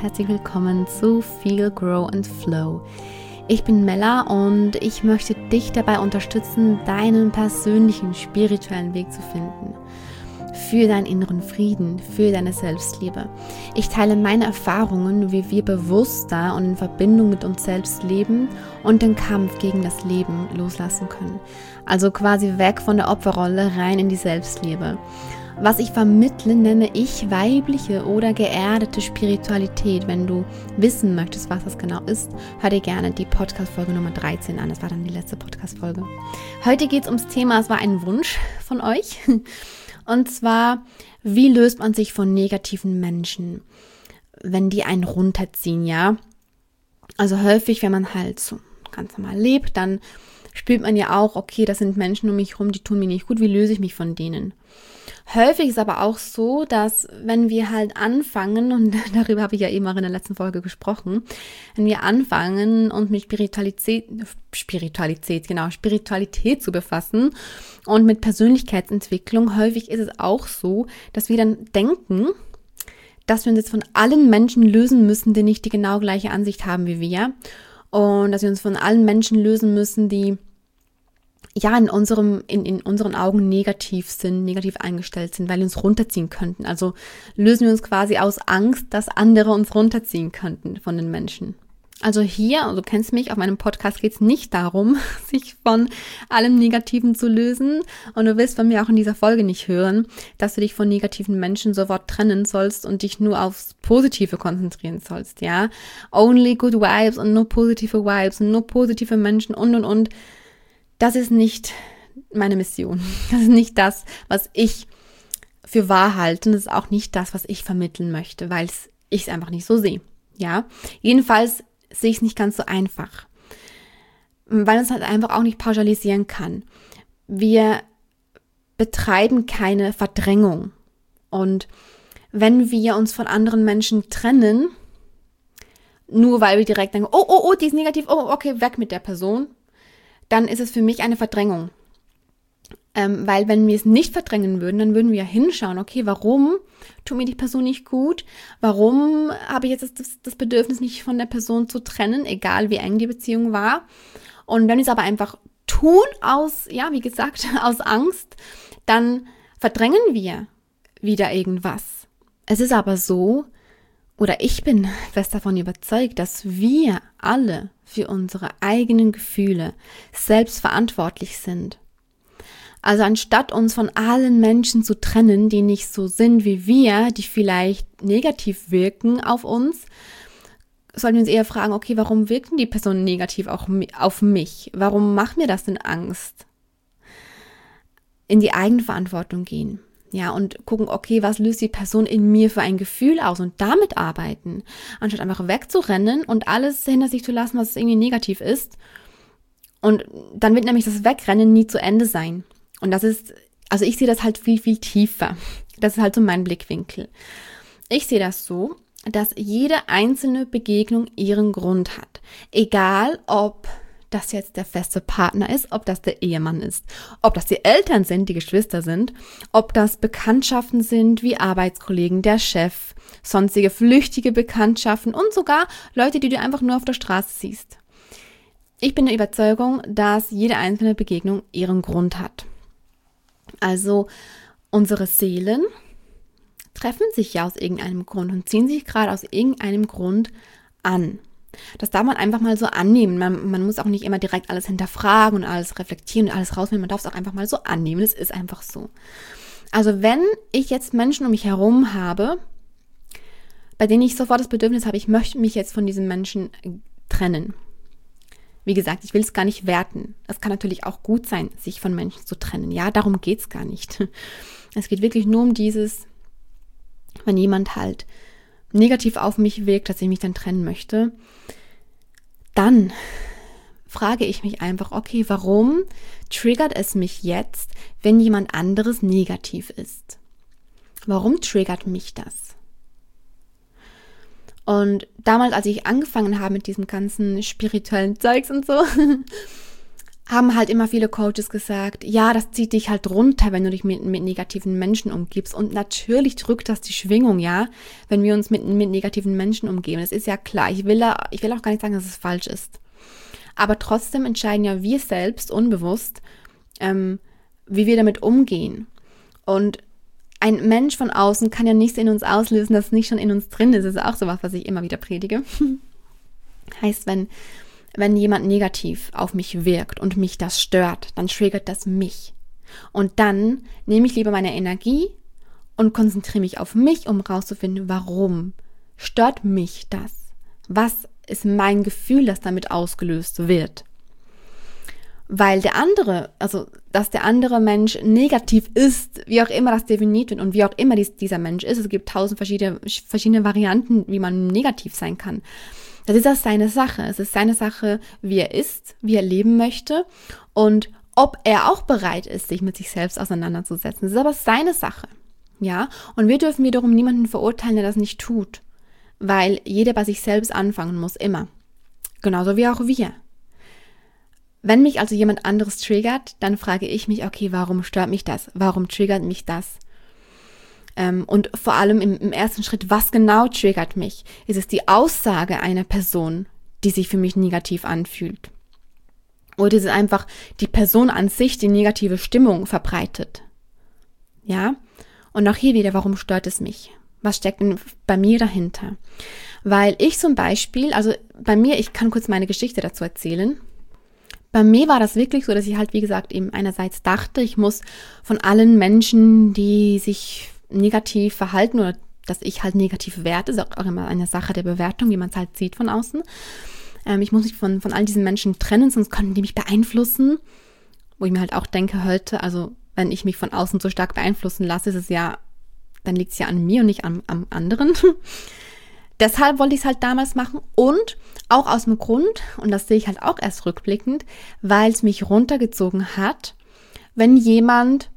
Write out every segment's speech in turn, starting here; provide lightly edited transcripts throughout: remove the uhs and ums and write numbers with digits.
herzlich willkommen zu Feel, Grow and Flow. Ich bin Mella und ich möchte dich dabei unterstützen, deinen persönlichen spirituellen Weg zu finden. Für deinen inneren Frieden, für deine Selbstliebe. Ich teile meine Erfahrungen, wie wir bewusster und in Verbindung mit uns selbst leben und den Kampf gegen das Leben loslassen können. Also quasi weg von der Opferrolle rein in die Selbstliebe. Was ich vermittle, nenne ich weibliche oder geerdete Spiritualität. Wenn du wissen möchtest, was das genau ist, hör dir gerne die Podcast-Folge Nummer 13 an. Das war dann die letzte Podcast-Folge. Heute geht es ums Thema, es war ein Wunsch von euch. Und zwar, wie löst man sich von negativen Menschen, wenn die einen runterziehen, ja? Also häufig, wenn man halt so ganz normal lebt, dann spürt man ja auch, okay, das sind Menschen um mich herum, die tun mir nicht gut, wie löse ich mich von denen? Häufig ist aber auch so, dass wenn wir halt anfangen, und darüber habe ich ja eben auch in der letzten Folge gesprochen, wenn wir anfangen, uns mit Spiritualität zu befassen und mit Persönlichkeitsentwicklung, häufig ist es auch so, dass wir dann denken, dass wir uns jetzt von allen Menschen lösen müssen, die nicht die genau gleiche Ansicht haben wie wir, und dass wir uns von allen Menschen lösen müssen, die ja in unseren Augen negativ eingestellt sind, weil wir uns runterziehen könnten. Also lösen wir uns quasi aus Angst, dass andere uns runterziehen könnten von den Menschen. Also hier, du kennst mich, auf meinem Podcast geht es nicht darum, sich von allem Negativen zu lösen. Und du wirst von mir auch in dieser Folge nicht hören, dass du dich von negativen Menschen sofort trennen sollst und dich nur aufs Positive konzentrieren sollst, ja. Only good vibes und nur positive Vibes und nur positive Menschen und. Das ist nicht meine Mission. Das ist nicht das, was ich für wahr halte. Und das ist auch nicht das, was ich vermitteln möchte, weil ich es einfach nicht so sehe. Ja, jedenfalls sehe ich es nicht ganz so einfach, weil es halt einfach auch nicht pauschalisieren kann. Wir betreiben keine Verdrängung. Und wenn wir uns von anderen Menschen trennen, nur weil wir direkt denken, oh, die ist negativ, oh, okay, weg mit der Person, dann ist es für mich eine Verdrängung. Weil wenn wir es nicht verdrängen würden, dann würden wir ja hinschauen, okay, warum tut mir die Person nicht gut? Warum habe ich jetzt das Bedürfnis, mich von der Person zu trennen, egal wie eng die Beziehung war? Und wenn wir es aber einfach tun aus Angst, dann verdrängen wir wieder irgendwas. Es ist aber so, oder ich bin fest davon überzeugt, dass wir alle für unsere eigenen Gefühle selbst verantwortlich sind. Also anstatt uns von allen Menschen zu trennen, die nicht so sind wie wir, die vielleicht negativ wirken auf uns, sollten wir uns eher fragen, okay, warum wirken die Personen negativ auch auf mich? Warum macht mir das denn Angst? In die Eigenverantwortung gehen. Ja, und gucken, okay, was löst die Person in mir für ein Gefühl aus und damit arbeiten, anstatt einfach wegzurennen und alles hinter sich zu lassen, was irgendwie negativ ist. Und dann wird nämlich das Wegrennen nie zu Ende sein. Und das ist, also ich sehe das halt viel, viel tiefer. Das ist halt so mein Blickwinkel. Ich sehe das so, dass jede einzelne Begegnung ihren Grund hat. Egal, ob das jetzt der feste Partner ist, ob das der Ehemann ist, ob das die Eltern sind, die Geschwister sind, ob das Bekanntschaften sind wie Arbeitskollegen, der Chef, sonstige flüchtige Bekanntschaften und sogar Leute, die du einfach nur auf der Straße siehst. Ich bin der Überzeugung, dass jede einzelne Begegnung ihren Grund hat. Also unsere Seelen treffen sich ja aus irgendeinem Grund und ziehen sich gerade aus irgendeinem Grund an. Das darf man einfach mal so annehmen. Man muss auch nicht immer direkt alles hinterfragen und alles reflektieren und alles rausnehmen. Man darf es auch einfach mal so annehmen. Es ist einfach so. Also wenn ich jetzt Menschen um mich herum habe, bei denen ich sofort das Bedürfnis habe, ich möchte mich jetzt von diesen Menschen trennen. Wie gesagt, ich will es gar nicht werten. Es kann natürlich auch gut sein, sich von Menschen zu trennen. Ja, darum geht es gar nicht. Es geht wirklich nur um dieses, wenn jemand halt negativ auf mich wirkt, dass ich mich dann trennen möchte, dann frage ich mich einfach, okay, warum triggert es mich jetzt, wenn jemand anderes negativ ist? Warum triggert mich das? Und damals, als ich angefangen habe mit diesem ganzen spirituellen Zeugs und so, haben halt immer viele Coaches gesagt, ja, das zieht dich halt runter, wenn du dich mit negativen Menschen umgibst. Und natürlich drückt das die Schwingung, ja, wenn wir uns mit negativen Menschen umgeben. Das ist ja klar. Ich will auch gar nicht sagen, dass es falsch ist. Aber trotzdem entscheiden ja wir selbst unbewusst, wie wir damit umgehen. Und ein Mensch von außen kann ja nichts in uns auslösen, das nicht schon in uns drin ist. Das ist auch sowas, was ich immer wieder predige. Heißt, wenn jemand negativ auf mich wirkt und mich das stört, dann triggert das mich. Und dann nehme ich lieber meine Energie und konzentriere mich auf mich, um rauszufinden, warum stört mich das? Was ist mein Gefühl, das damit ausgelöst wird? Weil dass der andere Mensch negativ ist, wie auch immer das definiert wird und wie auch immer dieser Mensch ist, es gibt 1000 verschiedene Varianten, wie man negativ sein kann. Das ist das seine Sache. Es ist seine Sache, wie er ist, wie er leben möchte und ob er auch bereit ist, sich mit sich selbst auseinanderzusetzen. Das ist aber seine Sache. Ja? Und wir dürfen wiederum niemanden verurteilen, der das nicht tut. Weil jeder bei sich selbst anfangen muss, immer. Genauso wie auch wir. Wenn mich also jemand anderes triggert, dann frage ich mich, okay, warum stört mich das? Warum triggert mich das? Und vor allem im ersten Schritt, was genau triggert mich? Ist es die Aussage einer Person, die sich für mich negativ anfühlt? Oder ist es einfach die Person an sich, die negative Stimmung verbreitet? Ja? Und auch hier wieder, warum stört es mich? Was steckt denn bei mir dahinter? Weil ich zum Beispiel, also bei mir, ich kann kurz meine Geschichte dazu erzählen. Bei mir war das wirklich so, dass ich halt, wie gesagt, eben einerseits dachte, ich muss von allen Menschen, die sich negativ verhalten oder dass ich halt negativ werte, ist auch immer eine Sache der Bewertung, wie man es halt sieht von außen. Ich muss mich von all diesen Menschen trennen, sonst könnten die mich beeinflussen. Wo ich mir halt auch denke heute, also wenn ich mich von außen so stark beeinflussen lasse, dann liegt es ja an mir und nicht am anderen. Deshalb wollte ich es halt damals machen und auch aus dem Grund, und das sehe ich halt auch erst rückblickend, weil es mich runtergezogen hat, wenn jemand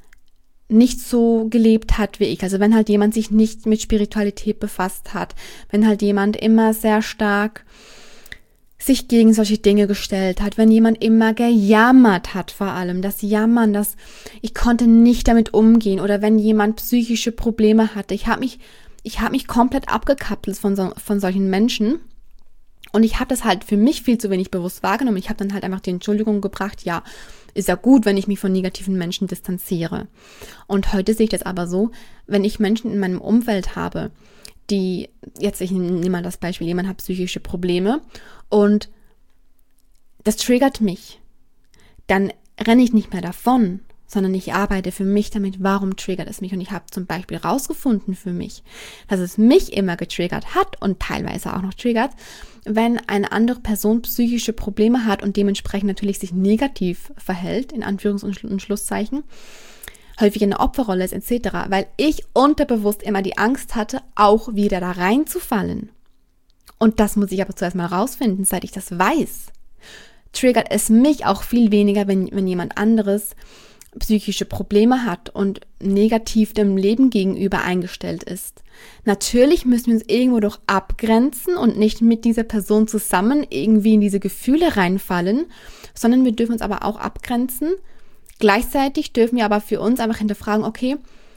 nicht so gelebt hat wie ich. Also wenn halt jemand sich nicht mit Spiritualität befasst hat, wenn halt jemand immer sehr stark sich gegen solche Dinge gestellt hat, wenn jemand immer gejammert hat, vor allem das Jammern, ich konnte nicht damit umgehen, oder wenn jemand psychische Probleme hatte. Ich habe mich komplett abgekapselt von solchen Menschen. Und ich habe das halt für mich viel zu wenig bewusst wahrgenommen. Ich habe dann halt einfach die Entschuldigung gebracht, ja, ist ja gut, wenn ich mich von negativen Menschen distanziere. Und heute sehe ich das aber so, wenn ich Menschen in meinem Umfeld habe, ich nehme mal das Beispiel, jemand hat psychische Probleme und das triggert mich, dann renne ich nicht mehr davon, sondern ich arbeite für mich damit, warum triggert es mich? Und ich habe zum Beispiel rausgefunden für mich, dass es mich immer getriggert hat und teilweise auch noch triggert, wenn eine andere Person psychische Probleme hat und dementsprechend natürlich sich negativ verhält, in Anführungs- und Schlusszeichen, häufig in der Opferrolle ist etc., weil ich unterbewusst immer die Angst hatte, auch wieder da reinzufallen. Und das muss ich aber zuerst mal rausfinden, seit ich das weiß. Triggert es mich auch viel weniger, wenn jemand anderes psychische Probleme hat und negativ dem Leben gegenüber eingestellt ist. Natürlich müssen wir uns irgendwo doch abgrenzen und nicht mit dieser Person zusammen irgendwie in diese Gefühle reinfallen, sondern wir dürfen uns aber auch abgrenzen. Gleichzeitig dürfen wir aber für uns einfach hinterfragen, okay,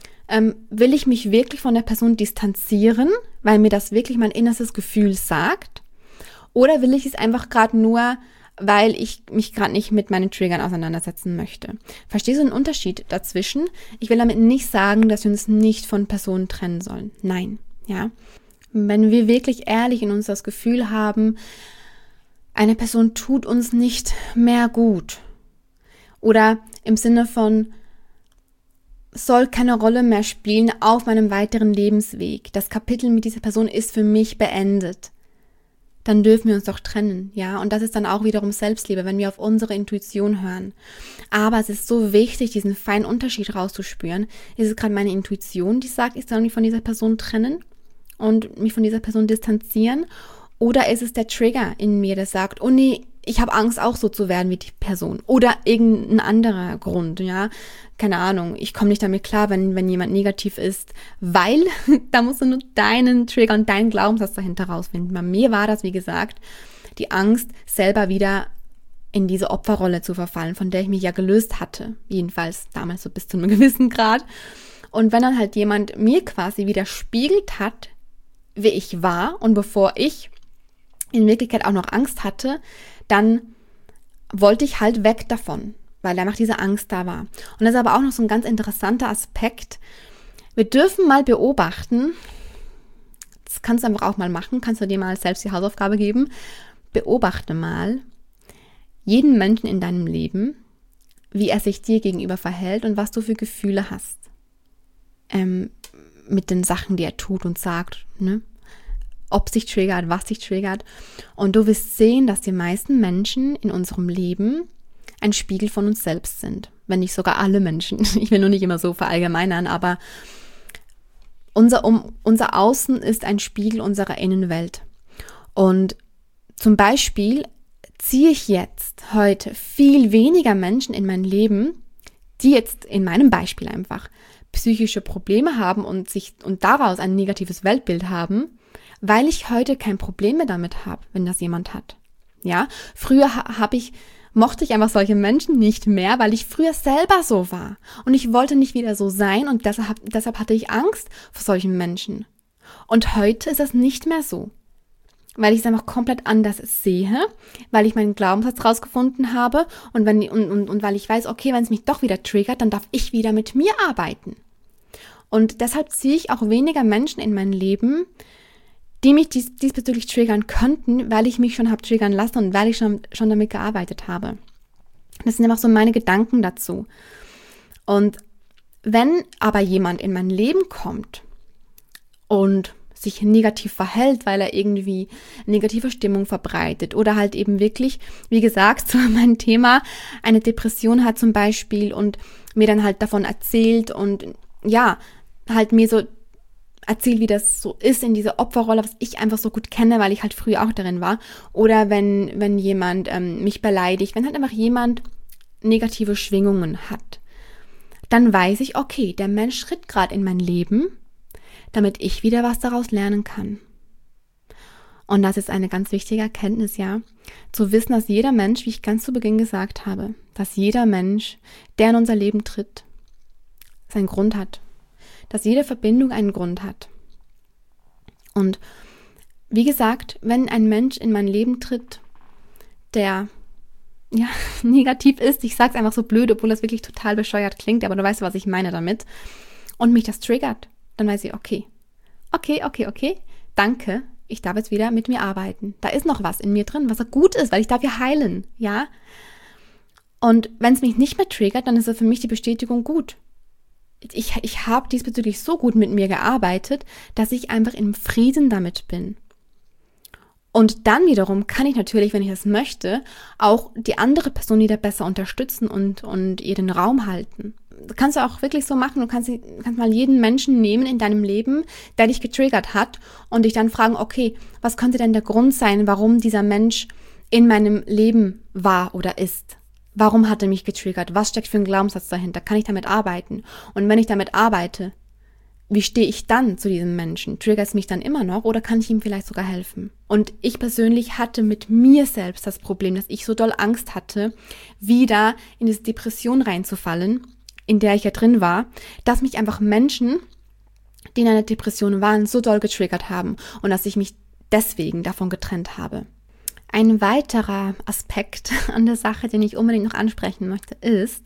will ich mich wirklich von der Person distanzieren, weil mir das wirklich mein innerstes Gefühl sagt? Oder will ich es einfach gerade nur, weil ich mich gerade nicht mit meinen Triggern auseinandersetzen möchte? Verstehst du den Unterschied dazwischen? Ich will damit nicht sagen, dass wir uns nicht von Personen trennen sollen. Nein, ja. Wenn wir wirklich ehrlich in uns das Gefühl haben, eine Person tut uns nicht mehr gut, oder im Sinne von, soll keine Rolle mehr spielen auf meinem weiteren Lebensweg, das Kapitel mit dieser Person ist für mich beendet, dann dürfen wir uns doch trennen, ja. Und das ist dann auch wiederum Selbstliebe, wenn wir auf unsere Intuition hören. Aber es ist so wichtig, diesen feinen Unterschied rauszuspüren. Ist es gerade meine Intuition, die sagt, ich soll mich von dieser Person trennen und mich von dieser Person distanzieren? Oder ist es der Trigger in mir, der sagt, oh nee, ich habe Angst, auch so zu werden wie die Person. Oder irgendein anderer Grund, ja. Keine Ahnung, ich komme nicht damit klar, wenn jemand negativ ist, weil da musst du nur deinen Trigger und deinen Glaubenssatz dahinter rausfinden. Bei mir war das, wie gesagt, die Angst, selber wieder in diese Opferrolle zu verfallen, von der ich mich ja gelöst hatte. Jedenfalls damals so bis zu einem gewissen Grad. Und wenn dann halt jemand mir quasi widerspiegelt hat, wie ich war und bevor ich in Wirklichkeit auch noch Angst hatte, dann wollte ich halt weg davon, weil einfach diese Angst da war. Und das ist aber auch noch so ein ganz interessanter Aspekt. Wir dürfen mal beobachten, das kannst du einfach auch mal machen, kannst du dir mal selbst die Hausaufgabe geben, beobachte mal jeden Menschen in deinem Leben, wie er sich dir gegenüber verhält und was du für Gefühle hast. Mit den Sachen, die er tut und sagt, ne? Ob sich triggert, was sich triggert. Und du wirst sehen, dass die meisten Menschen in unserem Leben ein Spiegel von uns selbst sind. Wenn nicht sogar alle Menschen. Ich will nur nicht immer so verallgemeinern, aber unser Außen ist ein Spiegel unserer Innenwelt. Und zum Beispiel ziehe ich jetzt heute viel weniger Menschen in mein Leben, die jetzt in meinem Beispiel einfach psychische Probleme haben und daraus ein negatives Weltbild haben, weil ich heute kein Problem mehr damit habe, wenn das jemand hat. Ja, früher mochte ich einfach solche Menschen nicht mehr, weil ich früher selber so war und ich wollte nicht wieder so sein und deshalb hatte ich Angst vor solchen Menschen. Und heute ist das nicht mehr so, weil ich es einfach komplett anders sehe, weil ich meinen Glaubenssatz rausgefunden habe und weil ich weiß, okay, wenn es mich doch wieder triggert, dann darf ich wieder mit mir arbeiten. Und deshalb ziehe ich auch weniger Menschen in mein Leben, die mich diesbezüglich triggern könnten, weil ich mich schon habe triggern lassen und weil ich schon damit gearbeitet habe. Das sind einfach so meine Gedanken dazu. Und wenn aber jemand in mein Leben kommt und sich negativ verhält, weil er irgendwie negative Stimmung verbreitet oder halt eben wirklich, wie gesagt, so mein Thema, eine Depression hat zum Beispiel und mir dann halt davon erzählt und ja, halt mir so erzählt, wie das so ist in dieser Opferrolle, was ich einfach so gut kenne, weil ich halt früher auch darin war. Oder wenn jemand mich beleidigt, wenn halt einfach jemand negative Schwingungen hat, dann weiß ich, okay, der Mensch schritt gerade in mein Leben, damit ich wieder was daraus lernen kann. Und das ist eine ganz wichtige Erkenntnis, ja, zu wissen, dass jeder Mensch, wie ich ganz zu Beginn gesagt habe, dass jeder Mensch, der in unser Leben tritt, seinen Grund hat. Dass jede Verbindung einen Grund hat. Und wie gesagt, wenn ein Mensch in mein Leben tritt, der ja negativ ist, ich sag's einfach so blöd, obwohl das wirklich total bescheuert klingt, aber du weißt, was ich meine damit, und mich das triggert, dann weiß ich, okay, danke, ich darf jetzt wieder mit mir arbeiten. Da ist noch was in mir drin, was gut ist, weil ich darf ja heilen, ja. Und wenn es mich nicht mehr triggert, dann ist das für mich die Bestätigung gut. Ich habe diesbezüglich so gut mit mir gearbeitet, dass ich einfach im Frieden damit bin. Und dann wiederum kann ich natürlich, wenn ich das möchte, auch die andere Person wieder besser unterstützen und ihr den Raum halten. Das kannst du auch wirklich so machen. Du kannst mal jeden Menschen nehmen in deinem Leben, der dich getriggert hat und dich dann fragen, okay, was könnte denn der Grund sein, warum dieser Mensch in meinem Leben war oder ist? Warum hat er mich getriggert? Was steckt für ein Glaubenssatz dahinter? Kann ich damit arbeiten? Und wenn ich damit arbeite, wie stehe ich dann zu diesem Menschen? Triggert es mich dann immer noch oder kann ich ihm vielleicht sogar helfen? Und ich persönlich hatte mit mir selbst das Problem, dass ich so doll Angst hatte, wieder in diese Depression reinzufallen, in der ich ja drin war, dass mich einfach Menschen, die in einer Depression waren, so doll getriggert haben und dass ich mich deswegen davon getrennt habe. Ein weiterer Aspekt an der Sache, den ich unbedingt noch ansprechen möchte, ist,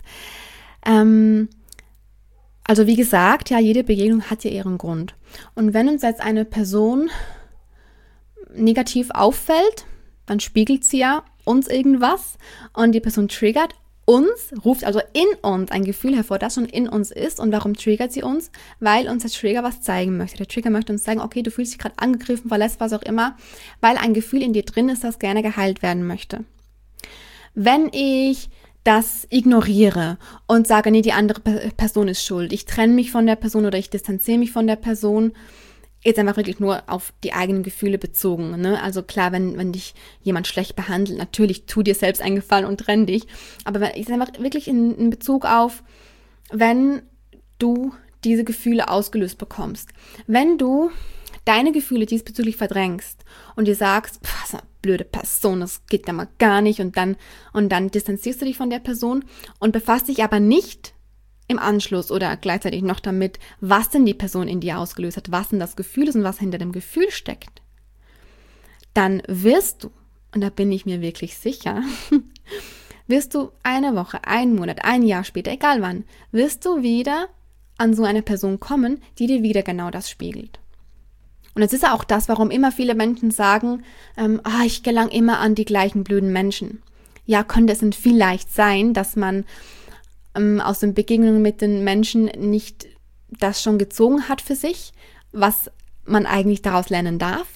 also wie gesagt, ja, jede Begegnung hat ja ihren Grund. Und wenn uns jetzt eine Person negativ auffällt, dann spiegelt sie ja uns irgendwas und die Person triggert uns, ruft also in uns ein Gefühl hervor, das schon in uns ist. Und warum triggert sie uns? Weil uns der Trigger was zeigen möchte. Der Trigger möchte uns sagen, okay, du fühlst dich gerade angegriffen, verletzt, was auch immer, weil ein Gefühl in dir drin ist, das gerne geheilt werden möchte. Wenn ich das ignoriere und sage, nee, die andere Person ist schuld, ich trenne mich von der Person oder ich distanziere mich von der Person, jetzt einfach wirklich nur auf die eigenen Gefühle bezogen, ne? Also klar, wenn dich jemand schlecht behandelt, natürlich tu dir selbst einen Gefallen und trenn dich. Aber ich einfach wirklich in Bezug auf, wenn du diese Gefühle ausgelöst bekommst. Wenn du deine Gefühle diesbezüglich verdrängst und dir sagst, blöde Person, das geht ja mal gar nicht und dann distanzierst du dich von der Person und befasst dich aber nicht im Anschluss oder gleichzeitig noch damit, was denn die Person in dir ausgelöst hat, was denn das Gefühl ist und was hinter dem Gefühl steckt, dann wirst du, und da bin ich mir wirklich sicher, wirst du eine Woche, einen Monat, ein Jahr später, egal wann, wirst du wieder an so eine Person kommen, die dir wieder genau das spiegelt. Und es ist ja auch das, warum immer viele Menschen sagen, ich gelange immer an die gleichen blöden Menschen. Ja, könnte es denn vielleicht sein, dass man aus den Begegnungen mit den Menschen nicht das schon gezogen hat für sich, was man eigentlich daraus lernen darf?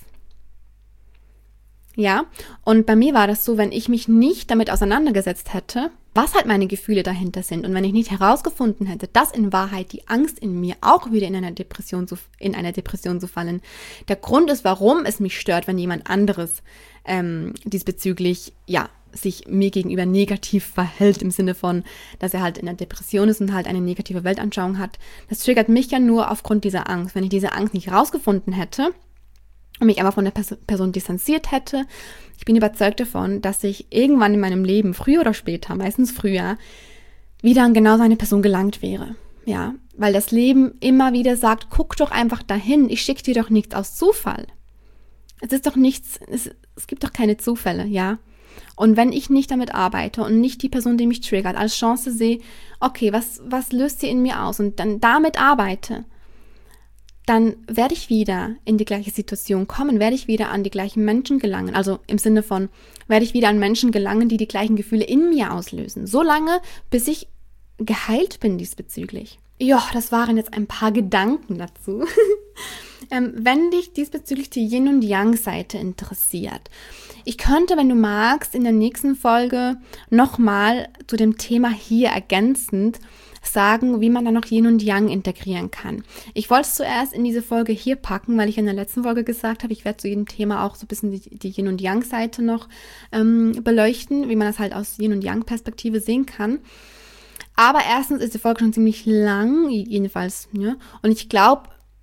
Ja, und bei mir war das so, wenn ich mich nicht damit auseinandergesetzt hätte, was halt meine Gefühle dahinter sind und wenn ich nicht herausgefunden hätte, dass in Wahrheit die Angst in mir auch wieder in einer Depression zu fallen, der Grund ist, warum es mich stört, wenn jemand anderes diesbezüglich, sich mir gegenüber negativ verhält, im Sinne von, dass er halt in einer Depression ist und halt eine negative Weltanschauung hat. Das triggert mich ja nur aufgrund dieser Angst. Wenn ich diese Angst nicht herausgefunden hätte und mich einfach von der Person distanziert hätte, ich bin überzeugt davon, dass ich irgendwann in meinem Leben, früher oder später, meistens früher, wieder an genau so eine Person gelangt wäre. Ja, weil das Leben immer wieder sagt, guck doch einfach dahin, ich schicke dir doch nichts aus Zufall. Es ist doch nichts, es gibt doch keine Zufälle, ja. Und wenn ich nicht damit arbeite und nicht die Person, die mich triggert, als Chance sehe, okay, was löst sie in mir aus und dann damit arbeite, dann werde ich wieder in die gleiche Situation kommen, werde ich wieder an die gleichen Menschen gelangen. Also im Sinne von, werde ich wieder an Menschen gelangen, die die gleichen Gefühle in mir auslösen. So lange, bis ich geheilt bin diesbezüglich. Ja, das waren jetzt ein paar Gedanken dazu. Wenn dich diesbezüglich die Yin- und Yang-Seite interessiert, ich könnte, wenn du magst, in der nächsten Folge nochmal zu dem Thema hier ergänzend sagen, wie man da noch Yin und Yang integrieren kann. Ich wollte es zuerst in diese Folge hier packen, weil ich in der letzten Folge gesagt habe, ich werde zu jedem Thema auch so ein bisschen die Yin- und Yang-Seite noch beleuchten, wie man das halt aus Yin- und Yang-Perspektive sehen kann. Aber erstens ist die Folge schon ziemlich lang, jedenfalls, ja. Und ich glaube,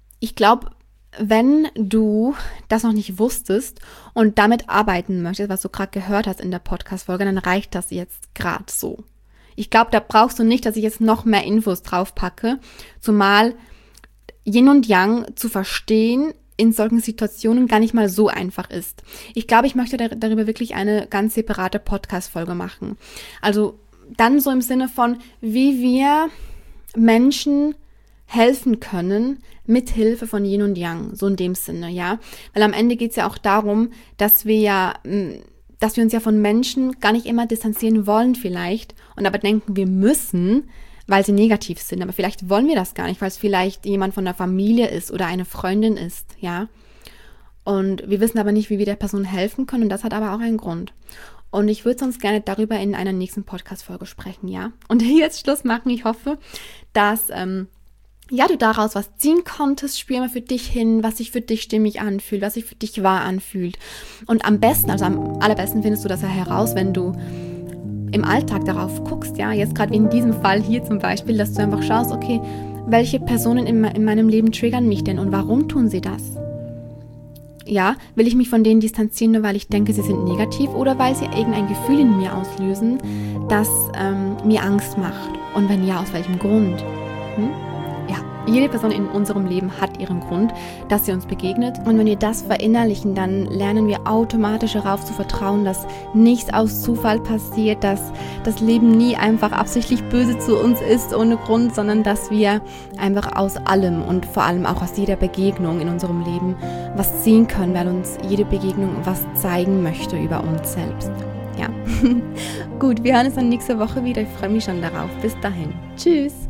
wenn du das noch nicht wusstest und damit arbeiten möchtest, was du gerade gehört hast in der Podcast-Folge, dann reicht das jetzt gerade so. Ich glaube, da brauchst du nicht, dass ich jetzt noch mehr Infos drauf packe, zumal Yin und Yang zu verstehen in solchen Situationen gar nicht mal so einfach ist. Ich glaube, ich möchte darüber wirklich eine ganz separate Podcast-Folge machen. Also dann so im Sinne von, wie wir Menschen helfen können mit Hilfe von Yin und Yang, so in dem Sinne, ja. Weil am Ende geht es ja auch darum, dass wir uns ja von Menschen gar nicht immer distanzieren wollen vielleicht und aber denken, wir müssen, weil sie negativ sind. Aber vielleicht wollen wir das gar nicht, weil es vielleicht jemand von der Familie ist oder eine Freundin ist, ja. Und wir wissen aber nicht, wie wir der Person helfen können und das hat aber auch einen Grund. Und ich würde sonst gerne darüber in einer nächsten Podcast-Folge sprechen, ja. Und jetzt Schluss machen. Ich hoffe, dass du daraus was ziehen konntest. Spür mal für dich hin, was sich für dich stimmig anfühlt, was sich für dich wahr anfühlt. Und am allerbesten findest du das ja heraus, wenn du im Alltag darauf guckst, ja. Jetzt gerade wie in diesem Fall hier zum Beispiel, dass du einfach schaust, okay, welche Personen in meinem Leben triggern mich denn und warum tun sie das? Ja, will ich mich von denen distanzieren, nur weil ich denke, sie sind negativ oder weil sie irgendein Gefühl in mir auslösen, das mir Angst macht? Und wenn ja, aus welchem Grund? Ja, jede Person in unserem Leben hat ihren Grund, dass sie uns begegnet. Und wenn wir das verinnerlichen, dann lernen wir automatisch darauf zu vertrauen, dass nichts aus Zufall passiert, dass das Leben nie einfach absichtlich böse zu uns ist ohne Grund, sondern dass wir einfach aus allem und vor allem auch aus jeder Begegnung in unserem Leben was ziehen können, weil uns jede Begegnung was zeigen möchte über uns selbst. Ja, gut, wir hören uns dann nächste Woche wieder. Ich freue mich schon darauf. Bis dahin. Tschüss.